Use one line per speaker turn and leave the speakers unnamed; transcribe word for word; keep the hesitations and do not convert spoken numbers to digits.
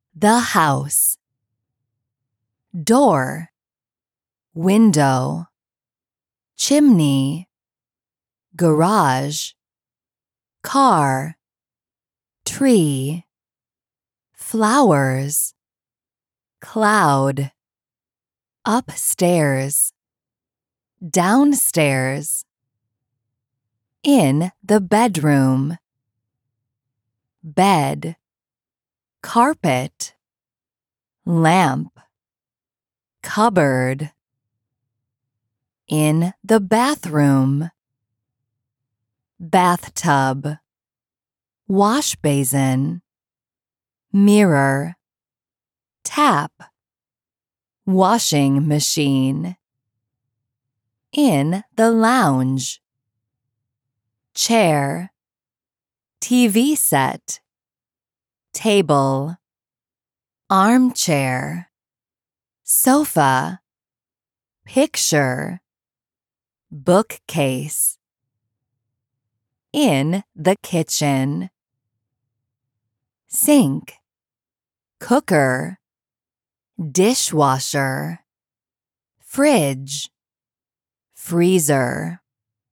The house. Door, window, chimney, garage, car, tree, flowers, cloud, upstairs, downstairs, in the bedroom, bed, carpet, lamp, cupboard, in the bathroom, bathtub, wash basin, mirror, tap, washing machine, in the lounge, chair, T V set, table, armchair, sofa, picture, bookcase, in the kitchen, sink, cooker, dishwasher, fridge, freezer.